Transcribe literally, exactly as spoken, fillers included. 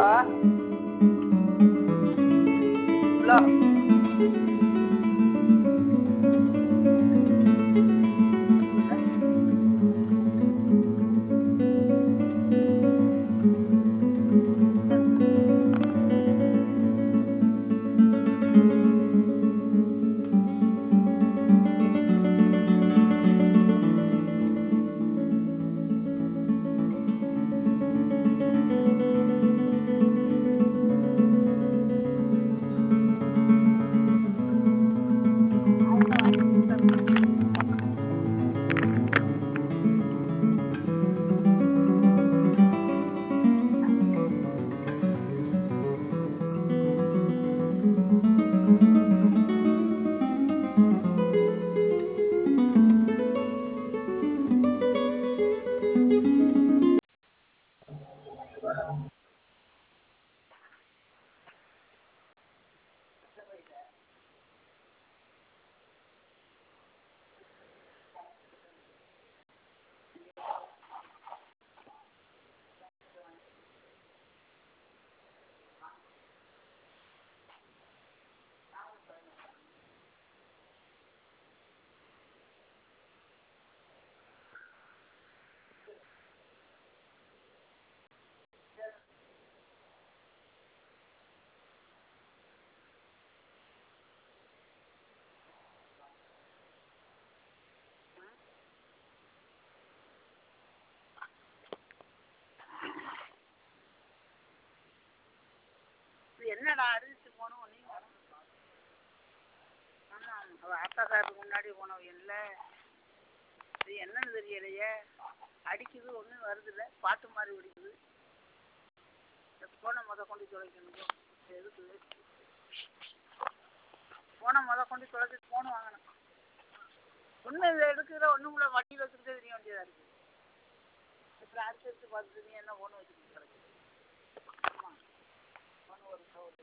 hello என்னடா அறிவிச்சு போனோம் நீங்க ஆமா அவள் ஆத்தாக்காருக்கு முன்னாடி போனவ இல்லை இது என்னன்னு தெரியலையே அடிக்குது ஒன்றும் வருதில்ல பாட்டு மாதிரி ஒடிக்குது போனை முத கொண்டு தொலைக்கணும் எதுக்கு போனை முத கொண்டு தொலைச்சிட்டு போன் வாங்கணும் ஒன்றும் இதை எடுக்கிற ஒன்றும் உள்ள வண்டியில் வச்சுக்கிட்டே தெரிய வேண்டியதாக இருக்குது இப்போ அடுத்து எடுத்து பார்த்துட்டு நீ என்ன ஒன்று வச்சுக்கிட்டு கிடைக்கும் ஆமாம் ஒன்று ஒரு